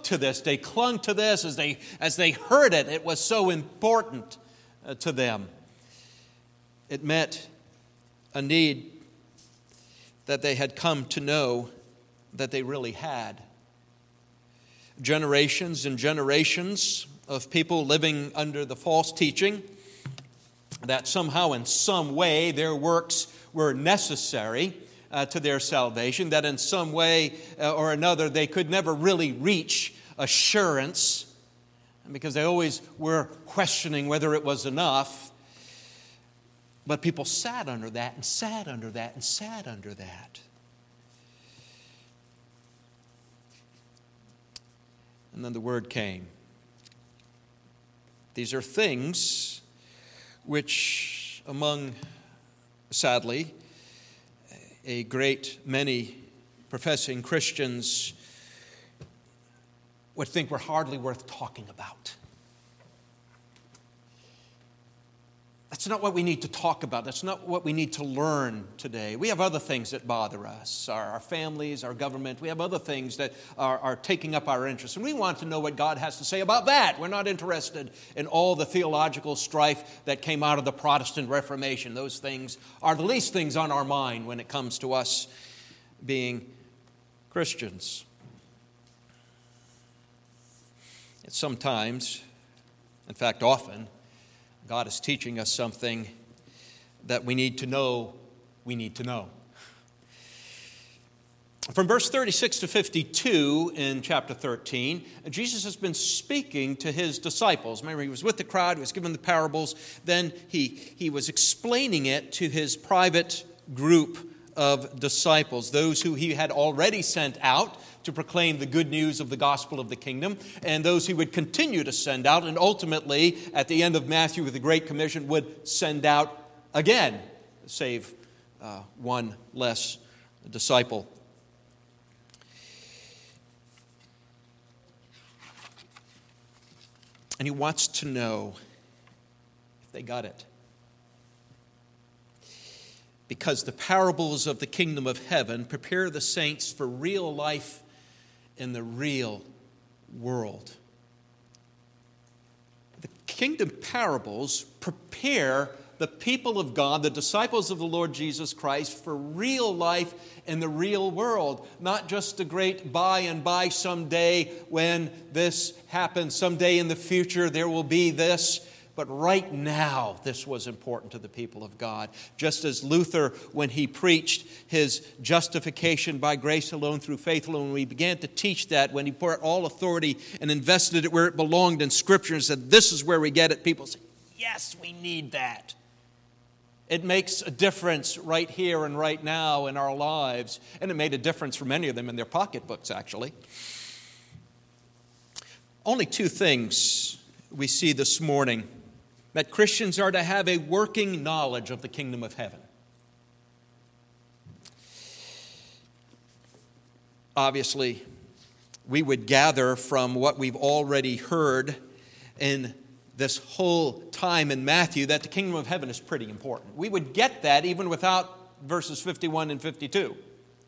to this. They clung to this as they heard it. It was so important to them. It met a need that they had come to know that they really had. Generations and generations of people living under the false teaching that somehow in some way their works were necessary to their salvation, that in some way or another they could never really reach assurance because they always were questioning whether it was enough. But people sat under that and sat under that and sat under that. And then the word came. These are things which among, sadly, a great many professing Christians would think were hardly worth talking about. That's not what we need to talk about. That's not what we need to learn today. We have other things that bother us, our families, our government. We have other things that are taking up our interest. And we want to know what God has to say about that. We're not interested in all the theological strife that came out of the Protestant Reformation. Those things are the least things on our mind when it comes to us being Christians. And sometimes, in fact often, God is teaching us something that we need to know we need to know. From verse 36 to 52 in chapter 13, Jesus has been speaking to his disciples. Remember, he was with the crowd, he was given the parables, then he was explaining it to his private group of disciples, those who he had already sent out to proclaim the good news of the gospel of the kingdom, and those he would continue to send out, and ultimately, at the end of Matthew with the Great Commission, would send out again, save one less disciple. And he wants to know if they got it. Because the parables of the kingdom of heaven prepare the saints for real life in the real world. The kingdom parables prepare the people of God, the disciples of the Lord Jesus Christ, for real life in the real world. Not just the great by and by someday when this happens, someday in the future there will be this. But right now, this was important to the people of God. Just as Luther, when he preached his justification by grace alone through faith alone, when he began to teach that, when he put all authority and invested it where it belonged in Scripture and said, this is where we get it, people said, yes, we need that. It makes a difference right here and right now in our lives. And it made a difference for many of them in their pocketbooks, actually. Only two things we see this morning: that Christians are to have a working knowledge of the kingdom of heaven. Obviously, we would gather from what we've already heard in this whole time in Matthew that the kingdom of heaven is pretty important. We would get that even without verses 51 and 52.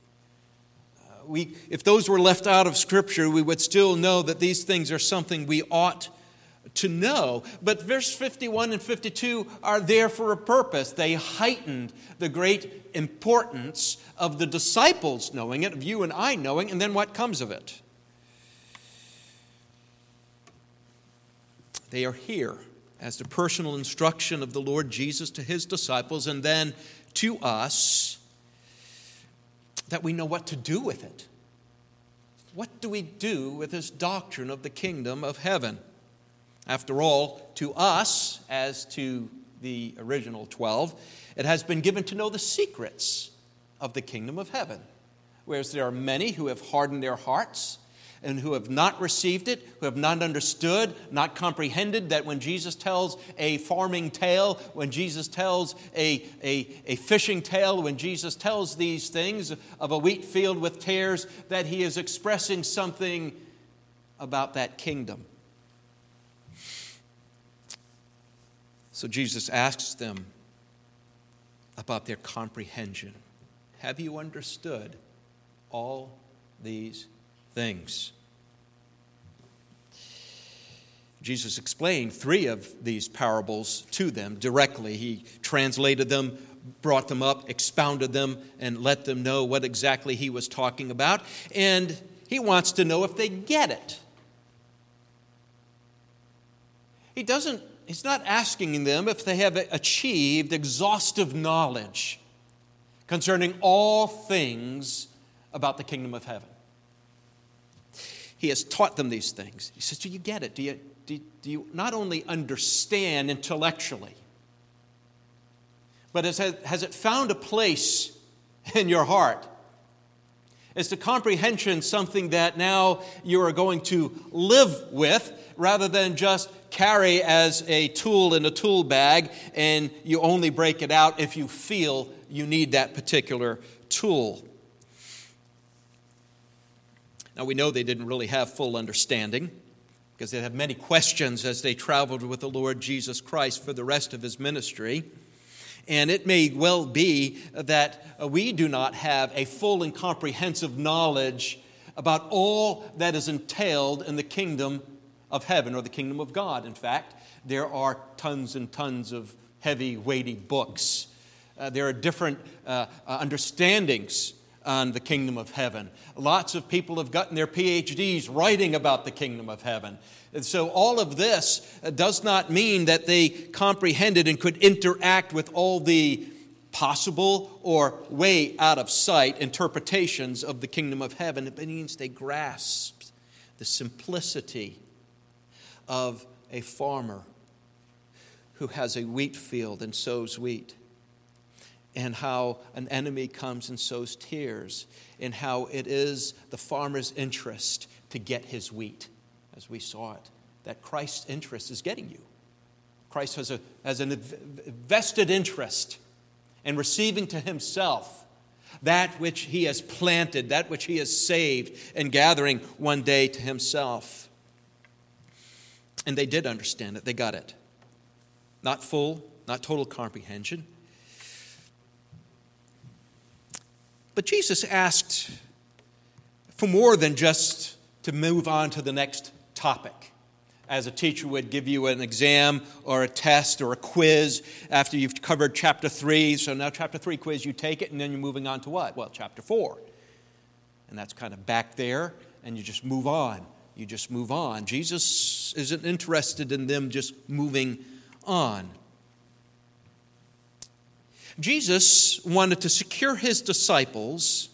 If those were left out of Scripture, we would still know that these things are something we ought to know. But verse 51 and 52 are there for a purpose. They heightened the great importance of the disciples knowing it, of you and I knowing, and then what comes of it. They are here as the personal instruction of the Lord Jesus to his disciples and then to us, that we know what to do with it. What do we do with this doctrine of the kingdom of heaven? After all, to us, as to the original 12, it has been given to know the secrets of the kingdom of heaven. Whereas there are many who have hardened their hearts and who have not received it, who have not understood, not comprehended that when Jesus tells a farming tale, when Jesus tells a fishing tale, when Jesus tells these things of a wheat field with tares, that he is expressing something about that kingdom. So Jesus asks them about their comprehension. Have you understood all these things? Jesus explained 3 of these parables to them directly. He translated them, brought them up, expounded them, and let them know what exactly he was talking about. And he wants to know if they get it. He's not asking them if they have achieved exhaustive knowledge concerning all things about the kingdom of heaven. He has taught them these things. He says, do you get it? Do you not only understand intellectually, but has it found a place in your heart? Is the comprehension something that now you are going to live with rather than just carry as a tool in a tool bag and you only break it out if you feel you need that particular tool? Now we know they didn't really have full understanding because they had many questions as they traveled with the Lord Jesus Christ for the rest of his ministry. And it may well be that we do not have a full and comprehensive knowledge about all that is entailed in the kingdom of heaven or the kingdom of God. In fact, there are tons and tons of heavy, weighty books. There are different understandings on the kingdom of heaven. Lots of people have gotten their PhDs writing about the kingdom of heaven. And so all of this does not mean that they comprehended and could interact with all the possible or way out of sight interpretations of the kingdom of heaven. It means they grasped the simplicity of a farmer who has a wheat field and sows wheat, and how an enemy comes and sows tares, and how it is the farmer's interest to get his wheat, as we saw it, that Christ's interest is getting you. Christ has a vested interest in receiving to himself that which he has planted, that which he has saved, and gathering one day to himself. And they did understand it. They got it. Not full, not total comprehension. But Jesus asked for more than just to move on to the next topic. As a teacher would give you an exam or a test or a quiz after you've covered chapter 3. So now chapter 3 quiz, you take it and then you're moving on to what? Well, chapter 4. And that's kind of back there and you just move on. You just move on. Jesus isn't interested in them just moving on. Jesus wanted to secure his disciples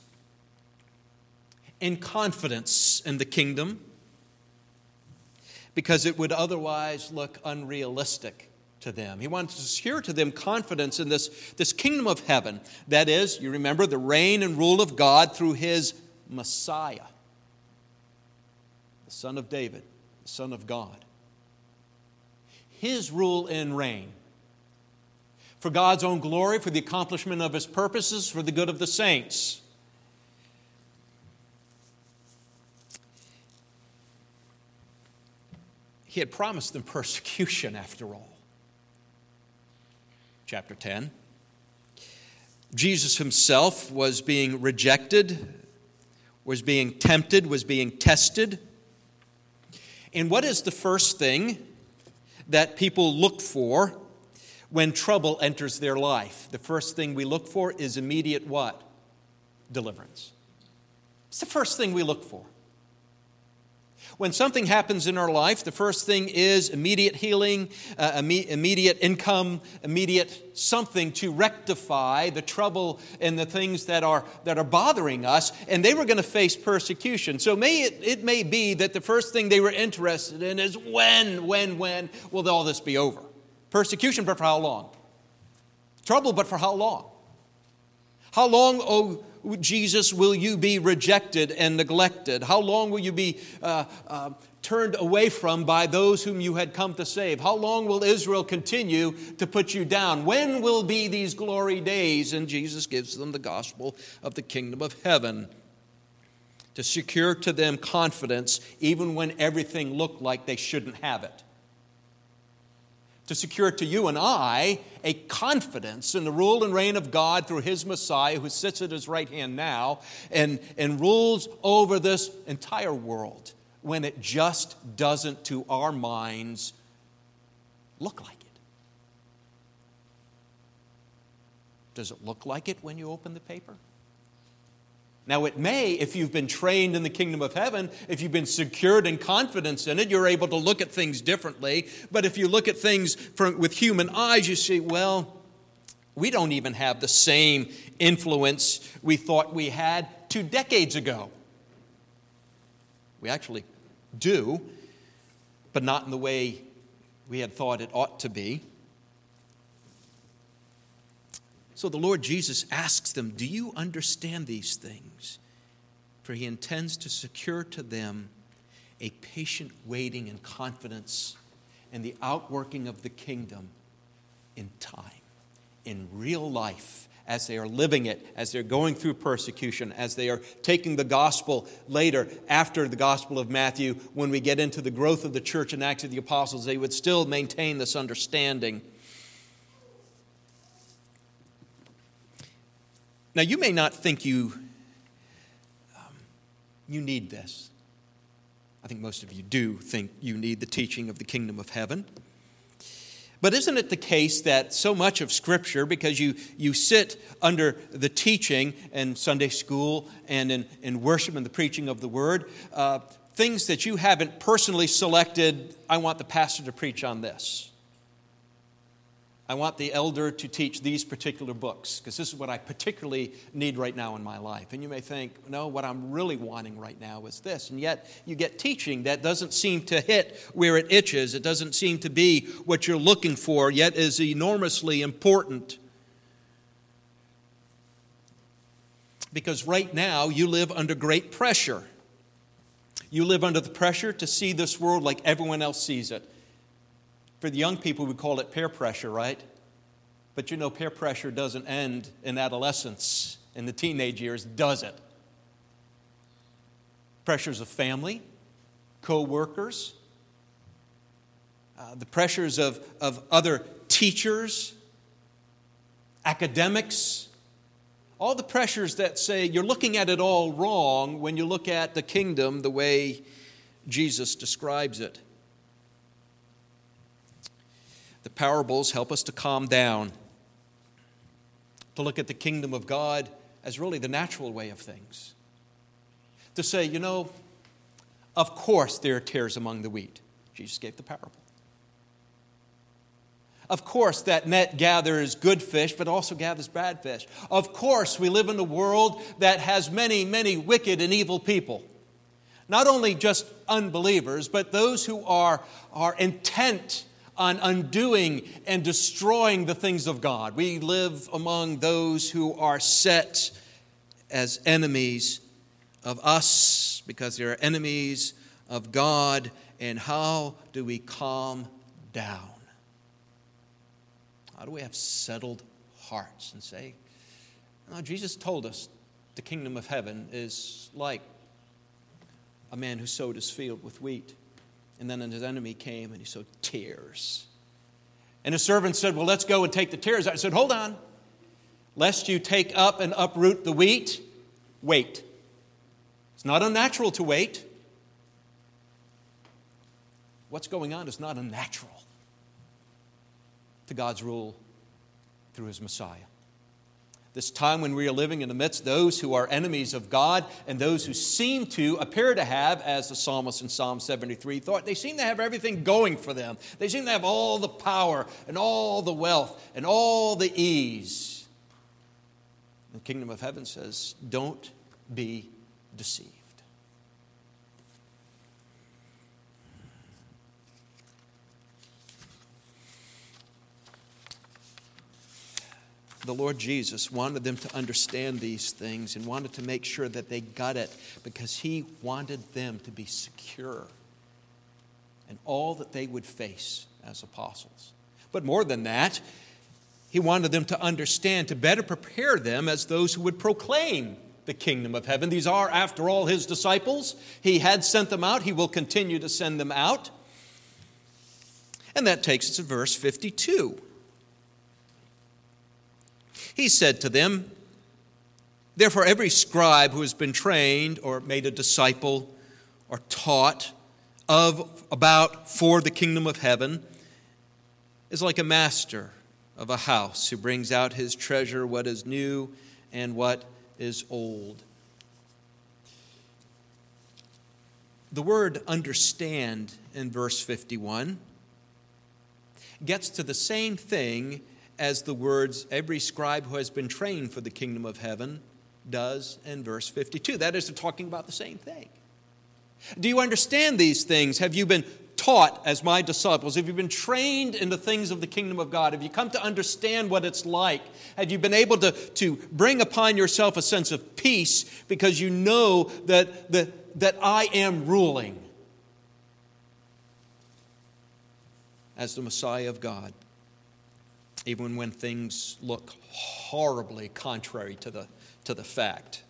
in confidence in the kingdom because it would otherwise look unrealistic to them. He wanted to secure to them confidence in this kingdom of heaven. That is, you remember, the reign and rule of God through his Messiah, the Son of David, the Son of God. His rule and reign for God's own glory, for the accomplishment of his purposes, for the good of the saints. He had promised them persecution after all. Chapter 10. Jesus himself was being rejected, was being tempted, was being tested. And what is the first thing that people look for when trouble enters their life? The first thing we look for is immediate what? Deliverance. It's the first thing we look for. When something happens in our life, the first thing is immediate healing, immediate income, immediate something to rectify the trouble and the things that are bothering us. And they were going to face persecution. So it may be that the first thing they were interested in is when will all this be over? Persecution, but for how long? Trouble, but for how long? How long, oh Jesus, will you be rejected and neglected? How long will you be turned away from by those whom you had come to save? How long will Israel continue to put you down? When will be these glory days? And Jesus gives them the gospel of the kingdom of heaven to secure to them confidence even when everything looked like they shouldn't have it. To secure to you and I a confidence in the rule and reign of God through his Messiah who sits at his right hand now and rules over this entire world when it just doesn't, to our minds, look like it. Does it look like it when you open the paper? Now it may, if you've been trained in the kingdom of heaven, if you've been secured in confidence in it, you're able to look at things differently. But if you look at things with human eyes, you see, well, we don't even have the same influence we thought we had 2 decades ago. We actually do, but not in the way we had thought it ought to be. So the Lord Jesus asks them, do you understand these things? For he intends to secure to them a patient waiting and confidence in the outworking of the kingdom in time, in real life, as they are living it, as they're going through persecution, as they are taking the gospel later, after the Gospel of Matthew, when we get into the growth of the church and Acts of the Apostles, they would still maintain this understanding. Now, you may not think you need this. I think most of you do think you need the teaching of the kingdom of heaven. But isn't it the case that so much of Scripture, because you sit under the teaching in Sunday school and in worship and the preaching of the Word, things that you haven't personally selected, I want the pastor to preach on this. I want the elder to teach these particular books, because this is what I particularly need right now in my life. And you may think, no, what I'm really wanting right now is this. And yet you get teaching that doesn't seem to hit where it itches. It doesn't seem to be what you're looking for, yet is enormously important. Because right now you live under great pressure. You live under the pressure to see this world like everyone else sees it. For the young people, we call it peer pressure, right? But you know, peer pressure doesn't end in adolescence, in the teenage years, does it? Pressures of family, co-workers, the pressures of other teachers, academics, all the pressures that say you're looking at it all wrong when you look at the kingdom the way Jesus describes it. The parables help us to calm down, to look at the kingdom of God as really the natural way of things. To say, you know, of course there are tares among the wheat. Jesus gave the parable. Of course that net gathers good fish, but also gathers bad fish. Of course we live in a world that has many, many wicked and evil people. Not only just unbelievers, but those who are intent on undoing and destroying the things of God. We live among those who are set as enemies of us because they are enemies of God. And how do we calm down? How do we have settled hearts and say, no, Jesus told us the kingdom of heaven is like a man who sowed his field with wheat. And then his enemy came and he sowed tares. And his servant said, well, let's go and take the tares out. I said, hold on. Lest you take up and uproot the wheat, wait. It's not unnatural to wait. What's going on is not unnatural to God's rule through his Messiah. This time when we are living in the midst of those who are enemies of God and those who seem to appear to have, as the psalmist in Psalm 73 thought, they seem to have everything going for them. They seem to have all the power and all the wealth and all the ease. The kingdom of heaven says, don't be deceived. The Lord Jesus wanted them to understand these things and wanted to make sure that they got it because he wanted them to be secure in all that they would face as apostles. But more than that, he wanted them to understand, to better prepare them as those who would proclaim the kingdom of heaven. These are, after all, his disciples. He had sent them out. He will continue to send them out. And that takes us to verse 52. He said to them, therefore every scribe who has been trained or made a disciple or taught about for the kingdom of heaven is like a master of a house who brings out his treasure, what is new and what is old. The word understand in verse 51 gets to the same thing as the words every scribe who has been trained for the kingdom of heaven does in verse 52. That is, they're talking about the same thing. Do you understand these things? Have you been taught as my disciples? Have you been trained in the things of the kingdom of God? Have you come to understand what it's like? Have you been able to bring upon yourself a sense of peace because you know that I am ruling as the Messiah of God, even when things look horribly contrary to the fact?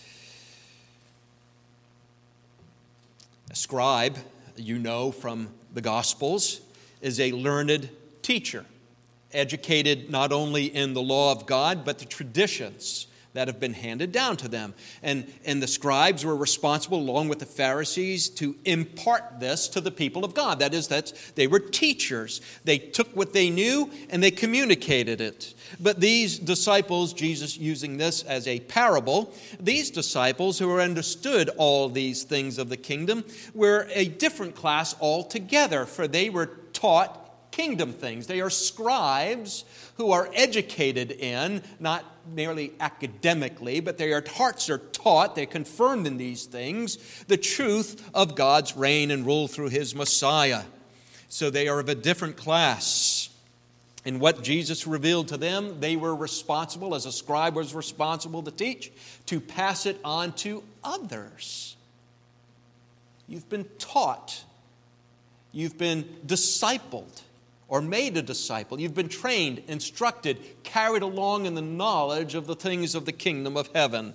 A scribe, you know from the Gospels, is a learned teacher, educated not only in the law of God, but the traditions that have been handed down to them. And the scribes were responsible, along with the Pharisees, to impart this to the people of God. That is, that they were teachers. They took what they knew and they communicated it. But these disciples, Jesus using this as a parable, these disciples who understood all these things of the kingdom were a different class altogether, for they were taught kingdom things. They are scribes who are educated in, not merely academically, but their hearts are taught, they're confirmed in these things, the truth of God's reign and rule through His Messiah. So they are of a different class. In what Jesus revealed to them, they were responsible, as a scribe was responsible to teach, to pass it on to others. You've been taught. You've been discipled or made a disciple. You've been trained, instructed, carried along in the knowledge of the things of the kingdom of heaven.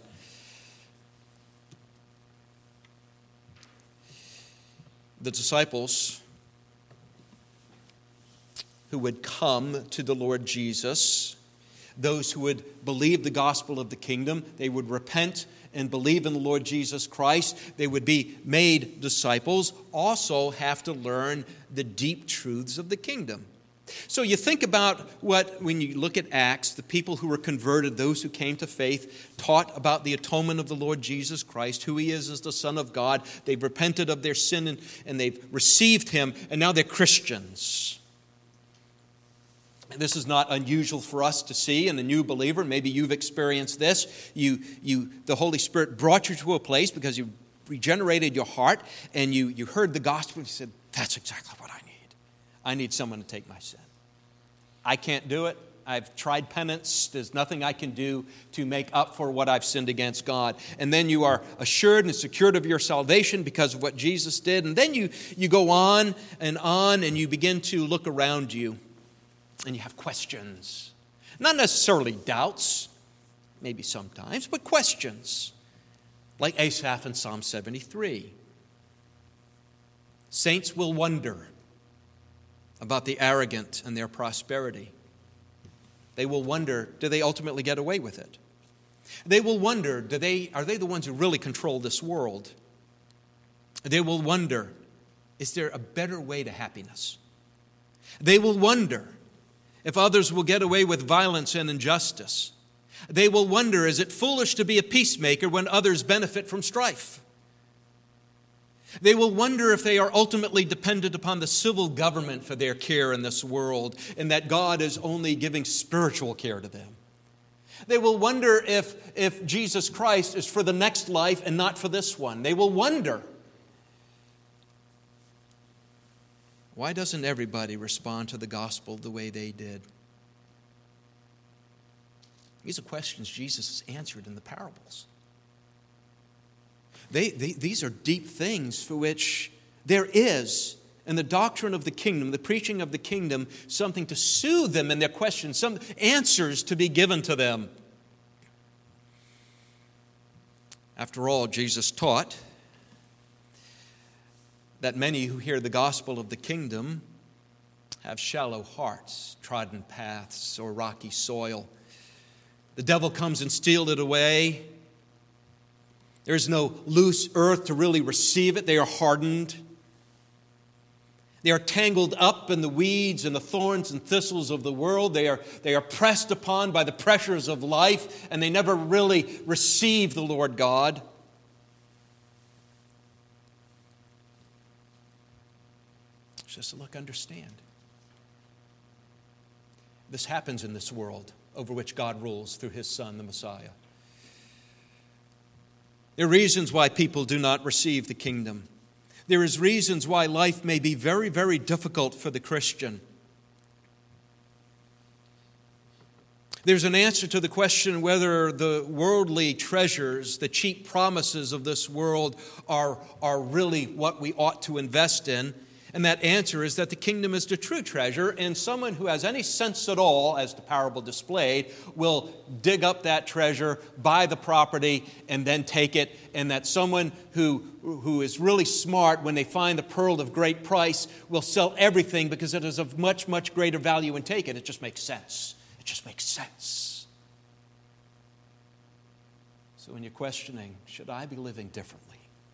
The disciples who would come to the Lord Jesus, those who would believe the gospel of the kingdom, they would repent and believe in the Lord Jesus Christ, they would be made disciples, also have to learn the deep truths of the kingdom. So you think about when you look at Acts, the people who were converted, those who came to faith, taught about the atonement of the Lord Jesus Christ, who He is as the Son of God. They've repented of their sin and they've received Him, and now they're Christians. This is not unusual for us to see in a new believer. Maybe you've experienced this. The Holy Spirit brought you to a place because you regenerated your heart and you heard the gospel and you said, that's exactly what I need. I need someone to take my sin. I can't do it. I've tried penance. There's nothing I can do to make up for what I've sinned against God. And then you are assured and secured of your salvation because of what Jesus did. And then you go on and you begin to look around you. And you have questions. Not necessarily doubts, maybe sometimes, but questions. Like Asaph in Psalm 73. Saints will wonder about the arrogant and their prosperity. They will wonder, do they ultimately get away with it? They will wonder, are they the ones who really control this world? They will wonder, is there a better way to happiness? They will wonder if others will get away with violence and injustice. They will wonder, is it foolish to be a peacemaker when others benefit from strife? They will wonder if they are ultimately dependent upon the civil government for their care in this world, and that God is only giving spiritual care to them. They will wonder if Jesus Christ is for the next life and not for this one. They will wonder, why doesn't everybody respond to the gospel the way they did? These are questions Jesus has answered in the parables. These are deep things for which there is, in the doctrine of the kingdom, the preaching of the kingdom, something to soothe them in their questions, some answers to be given to them. After all, Jesus taught that many who hear the gospel of the kingdom have shallow hearts, trodden paths, or rocky soil. The devil comes and steals it away. There's no loose earth to really receive it. They are hardened. They are tangled up in the weeds and the thorns and thistles of the world. They are pressed upon by the pressures of life, and they never really receive the Lord God. Just look, understand. This happens in this world over which God rules through His Son, the Messiah. There are reasons why people do not receive the kingdom. There is reasons why life may be very, very difficult for the Christian. There's an answer to the question whether the worldly treasures, the cheap promises of this world are really what we ought to invest in. And that answer is that the kingdom is the true treasure, and someone who has any sense at all, as the parable displayed, will dig up that treasure, buy the property, and then take it. And that someone who is really smart, when they find the pearl of great price, will sell everything because it is of much, much greater value and take it. It just makes sense. It just makes sense. So when you're questioning, should I be living differently?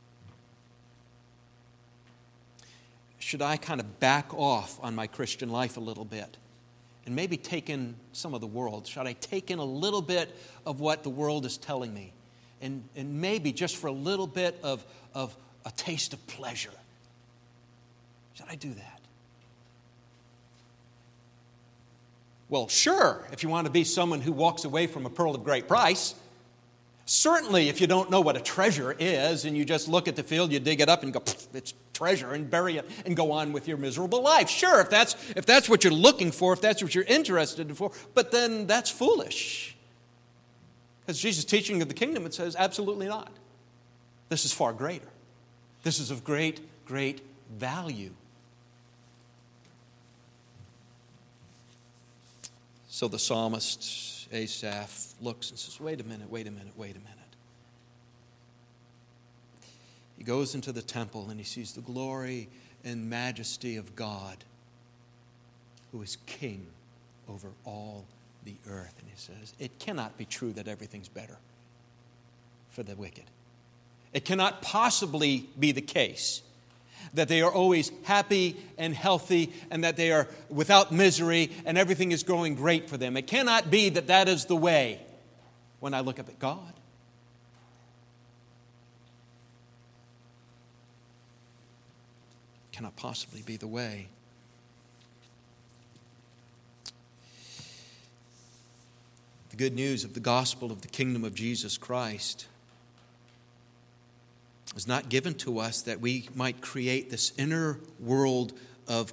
Should I kind of back off on my Christian life a little bit and maybe take in some of the world? Should I take in a little bit of what the world is telling me? And maybe just for a little bit of a taste of pleasure. Should I do that? Well, sure, if you want to be someone who walks away from a pearl of great price. Certainly, if you don't know what a treasure is and you just look at the field, you dig it up and go, it's treasure, and bury it and go on with your miserable life. Sure, if that's what you're looking for, if that's what you're interested in for, but then that's foolish. Because Jesus' teaching of the kingdom, it says, absolutely not. This is far greater. This is of great, great value. So the psalmist Asaph looks and says, wait a minute. He goes into the temple and he sees the glory and majesty of God, who is king over all the earth. And he says, it cannot be true that everything's better for the wicked. It cannot possibly be the case that they are always happy and healthy and that they are without misery and everything is going great for them. It cannot be that that is the way when I look up at God. It cannot possibly be the way. The good news of the gospel of the kingdom of Jesus Christ is not given to us that we might create this inner world of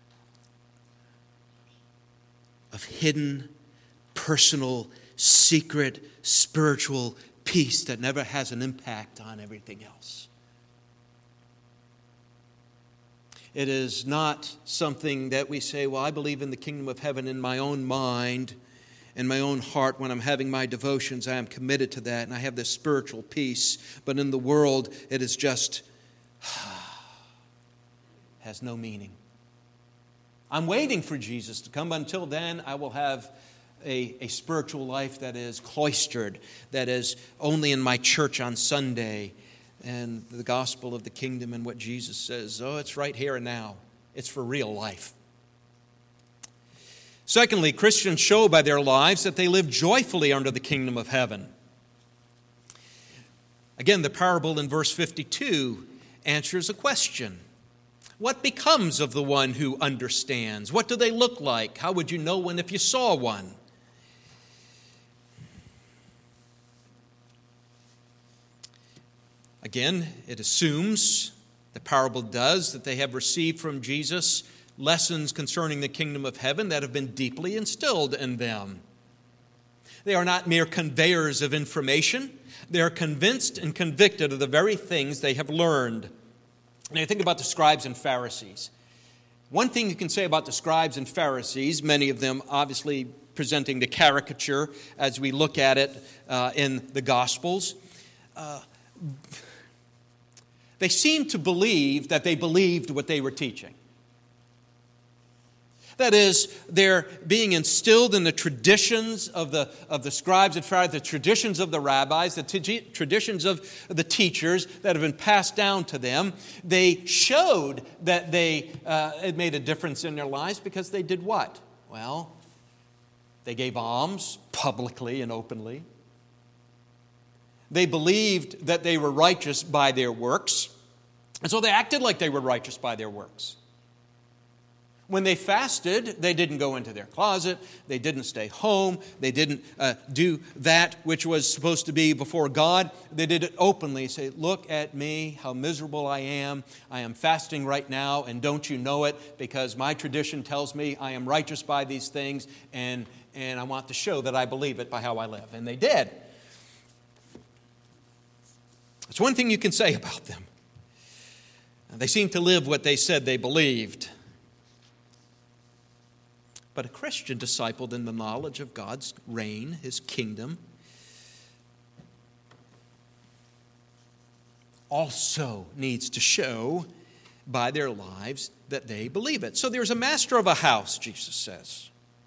hidden, personal, secret, spiritual peace that never has an impact on everything else. It is not something that we say, well, I believe in the kingdom of heaven in my own mind, in my own heart. When I'm having my devotions, I am committed to that, and I have this spiritual peace. But in the world, it is just has no meaning. I'm waiting for Jesus to come. Until then, I will have a spiritual life that is cloistered, that is only in my church on Sunday. And the gospel of the kingdom and what Jesus says, it's right here and now. It's for real life. Secondly, Christians show by their lives that they live joyfully under the kingdom of heaven. Again, the parable in verse 52 answers a question. What becomes of the one who understands? What do they look like? How would you know one if you saw one? Again, it assumes, the parable does, that they have received from Jesus lessons concerning the kingdom of heaven that have been deeply instilled in them. They are not mere conveyors of information. They are convinced and convicted of the very things they have learned. Now you think about the scribes and Pharisees. One thing you can say about the scribes and Pharisees, many of them obviously presenting the caricature as we look at it in the Gospels, they seemed to believe that they believed what they were teaching. That is, they're being instilled in the traditions of the scribes and Pharisees, the traditions of the rabbis, the traditions of the teachers that have been passed down to them. They showed that it made a difference in their lives because they did what? Well, they gave alms publicly and openly. They believed that they were righteous by their works, and so they acted like they were righteous by their works. When they fasted, they didn't go into their closet. They didn't stay home. They didn't do that which was supposed to be before God. They did it openly. Say, look at me, how miserable I am. I am fasting right now, and don't you know it? Because my tradition tells me I am righteous by these things, and I want to show that I believe it by how I live. And they did. That's one thing you can say about them. They seem to live what they said they believed. But a Christian discipled in the knowledge of God's reign, His kingdom, also needs to show by their lives that they believe it. So there's a master of a house, Jesus says.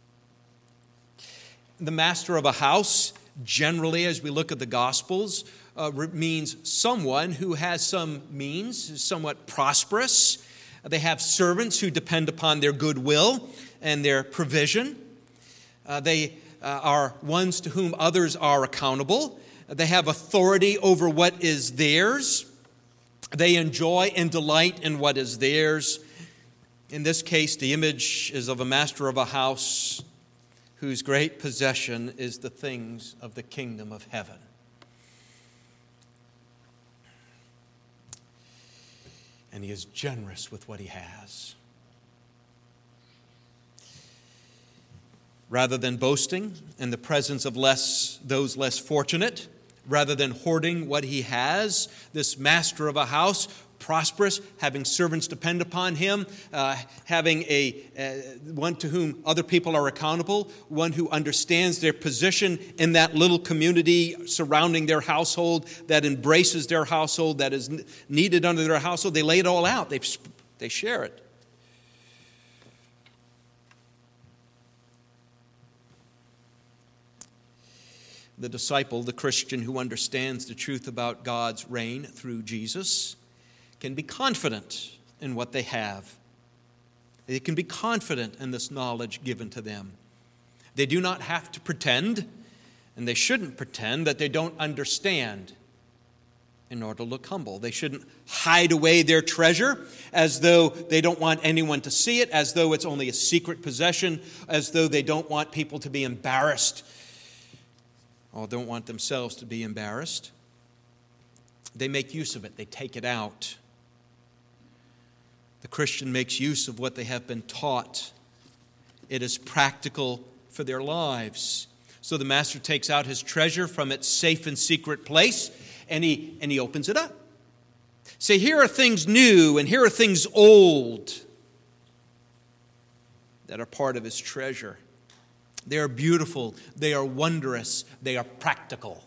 The master of a house, generally, as we look at the Gospels, means someone who has some means, is somewhat prosperous. They have servants who depend upon their goodwill and their provision. They are ones to whom others are accountable. They have authority over what is theirs. They enjoy and delight in what is theirs. In this case, the image is of a master of a house whose great possession is the things of the kingdom of heaven. And he is generous with what he has. Rather than boasting in the presence of those less fortunate, rather than hoarding what he has, this master of a house, prosperous, having servants depend upon him, having one to whom other people are accountable, one who understands their position in that little community surrounding their household, that embraces their household, that is needed under their household. They lay it all out. They share it. The disciple, the Christian who understands the truth about God's reign through Jesus, can be confident in what they have. They can be confident in this knowledge given to them. They do not have to pretend, and they shouldn't pretend that they don't understand in order to look humble. They shouldn't hide away their treasure as though they don't want anyone to see it, as though it's only a secret possession, as though they don't want people to be embarrassed or don't want themselves to be embarrassed. They make use of it. They take it out. The Christian makes use of what they have been taught. It is practical for their lives. So the master takes out his treasure from its safe and secret place, and he opens it up. Say, here are things new and here are things old that are part of his treasure. They are beautiful, they are wondrous, they are practical.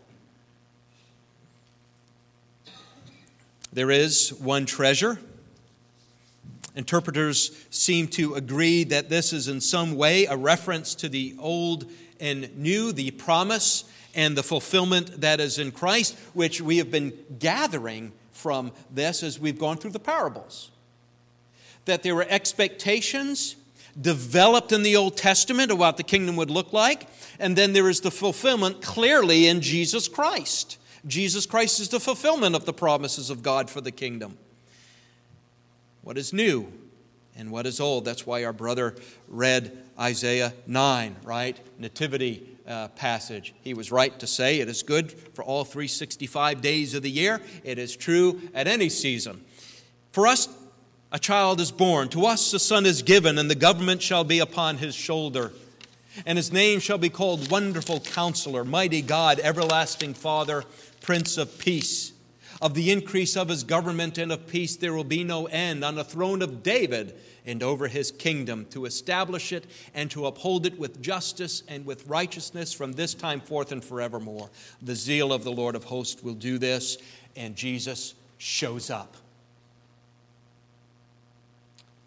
There is one treasure. Interpreters seem to agree that this is in some way a reference to the old and new, the promise and the fulfillment that is in Christ, which we have been gathering from this as we've gone through the parables. That there were expectations developed in the Old Testament of what the kingdom would look like, and then there is the fulfillment clearly in Jesus Christ. Jesus Christ is the fulfillment of the promises of God for the kingdom. What is new and what is old? That's why our brother read Isaiah 9, right? Nativity passage. He was right to say it is good for all 365 days of the year. It is true at any season. For us, a child is born. To us a son is given, and the government shall be upon his shoulder. And his name shall be called Wonderful Counselor, Mighty God, Everlasting Father, Prince of Peace. Of the increase of his government and of peace there will be no end, on the throne of David and over his kingdom, to establish it and to uphold it with justice and with righteousness from this time forth and forevermore. The zeal of the Lord of hosts will do this, and Jesus shows up.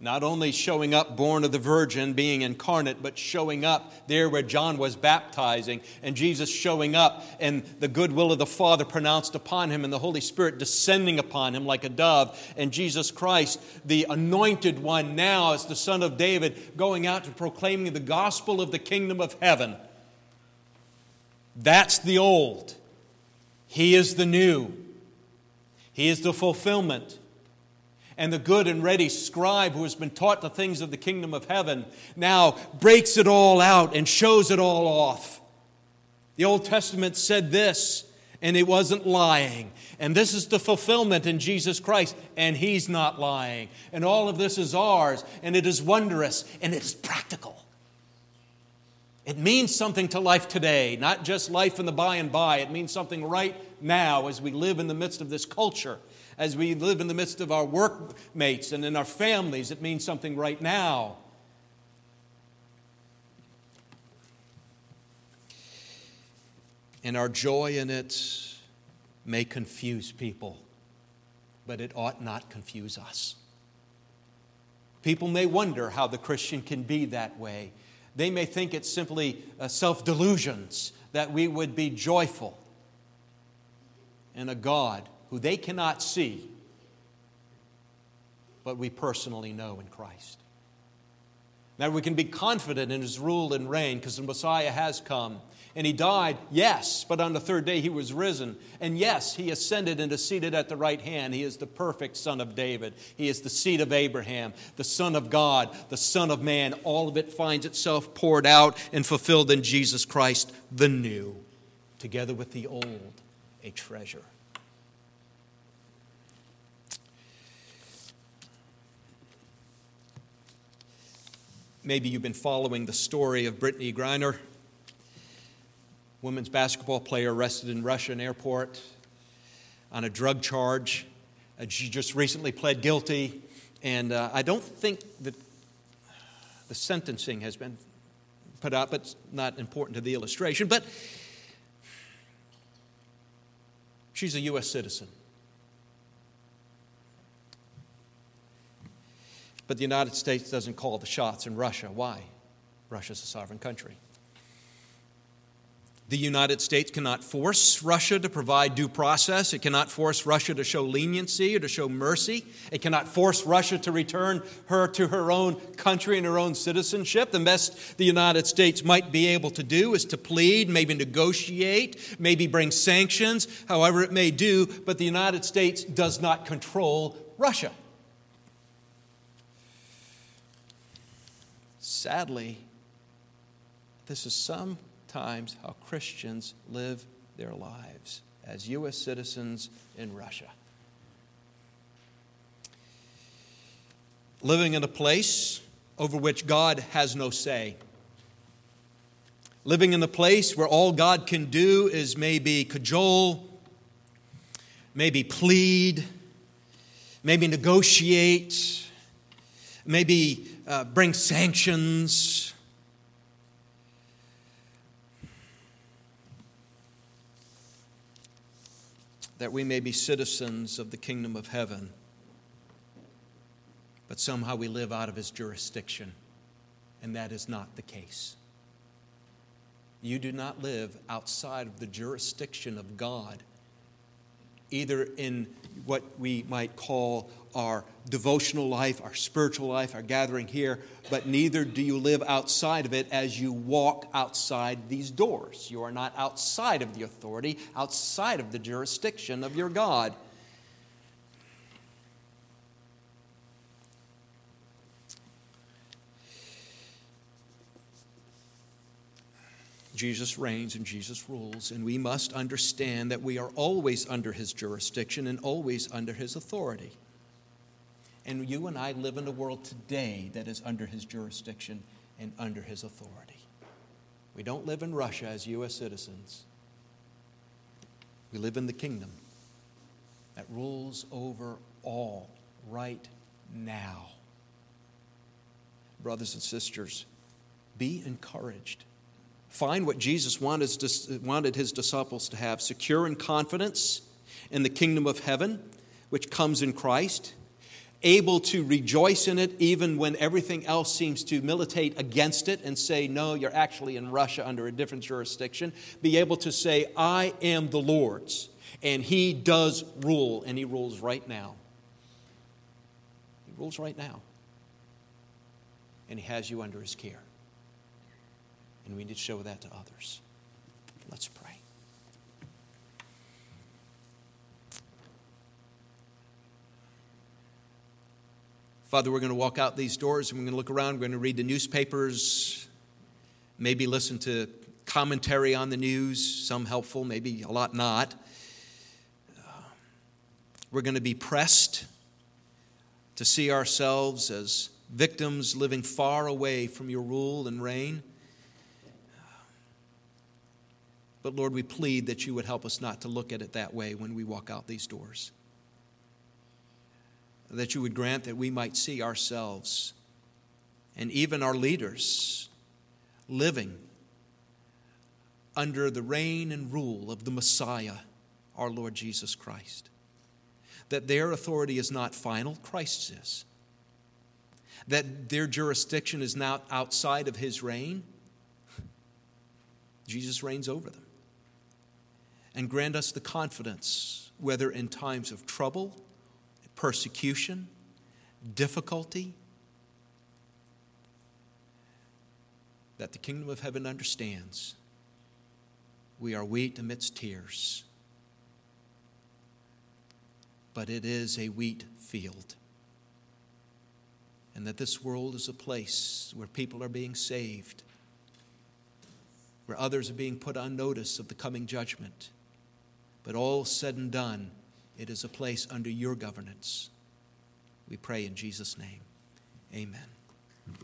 Not only showing up born of the Virgin, being incarnate, but showing up there where John was baptizing, and Jesus showing up, and the goodwill of the Father pronounced upon him, and the Holy Spirit descending upon him like a dove, and Jesus Christ, the anointed one now as the Son of David, going out to proclaiming the gospel of the kingdom of heaven. That's the old. He is the new. He is the fulfillment. And the good and ready scribe who has been taught the things of the kingdom of heaven now breaks it all out and shows it all off. The Old Testament said this, and it wasn't lying. And this is the fulfillment in Jesus Christ, and He's not lying. And all of this is ours, and it is wondrous, and it is practical. It means something to life today, not just life in the by and by. It means something right now as we live in the midst of this culture. As we live in the midst of our workmates and in our families, it means something right now. And our joy in it may confuse people, but it ought not confuse us. People may wonder how the Christian can be that way. They may think it's simply self-delusions, that we would be joyful in a God who they cannot see, but we personally know in Christ. Now we can be confident in His rule and reign because the Messiah has come. And He died, yes, but on the third day He was risen. And yes, He ascended and is seated at the right hand. He is the perfect Son of David. He is the seed of Abraham, the Son of God, the Son of Man. All of it finds itself poured out and fulfilled in Jesus Christ, the new, together with the old, a treasure. Maybe you've been following the story of Brittany Griner, women's basketball player arrested in Russian airport on a drug charge. She just recently pled guilty, and I don't think that the sentencing has been put out, but it's not important to the illustration. But she's a U.S. citizen. But the United States doesn't call the shots in Russia. Why? Russia's a sovereign country. The United States cannot force Russia to provide due process. It cannot force Russia to show leniency or to show mercy. It cannot force Russia to return her to her own country and her own citizenship. The best the United States might be able to do is to plead, maybe negotiate, maybe bring sanctions, however it may do, but the United States does not control Russia. Sadly, this is sometimes how Christians live their lives as U.S. citizens in Russia. Living in a place over which God has no say. Living in a place where all God can do is maybe cajole, maybe plead, maybe negotiate, maybe bring sanctions. That we may be citizens of the kingdom of heaven, but somehow we live out of His jurisdiction, and that is not the case. You do not live outside of the jurisdiction of God, either in what we might call our devotional life, our spiritual life, our gathering here, but neither do you live outside of it as you walk outside these doors. You are not outside of the authority, outside of the jurisdiction of your God. Jesus reigns and Jesus rules, and we must understand that we are always under His jurisdiction and always under His authority. And you and I live in a world today that is under His jurisdiction and under His authority. We don't live in Russia as U.S. citizens. We live in the kingdom that rules over all right now. Brothers and sisters, be encouraged. Find what Jesus wanted His disciples to have, secure and confidence in the kingdom of heaven, which comes in Christ. able to rejoice in it even when everything else seems to militate against it and say, no, you're actually in Russia under a different jurisdiction. Be able to say, I am the Lord's, and He does rule, and He rules right now. He rules right now. And He has you under His care. And we need to show that to others. Let's pray. Father, we're going to walk out these doors and we're going to look around. We're going to read the newspapers, maybe listen to commentary on the news, some helpful, maybe a lot not. We're going to be pressed to see ourselves as victims living far away from your rule and reign. But Lord, we plead that you would help us not to look at it that way when we walk out these doors. That you would grant that we might see ourselves and even our leaders living under the reign and rule of the Messiah, our Lord Jesus Christ. That their authority is not final, Christ's is. That their jurisdiction is not outside of His reign. Jesus reigns over them. And grant us the confidence, whether in times of trouble, persecution, difficulty, that the kingdom of heaven understands we are wheat amidst tears, but it is a wheat field, and that this world is a place where people are being saved, where others are being put on notice of the coming judgment, but all said and done, it is a place under your governance. We pray in Jesus' name. Amen.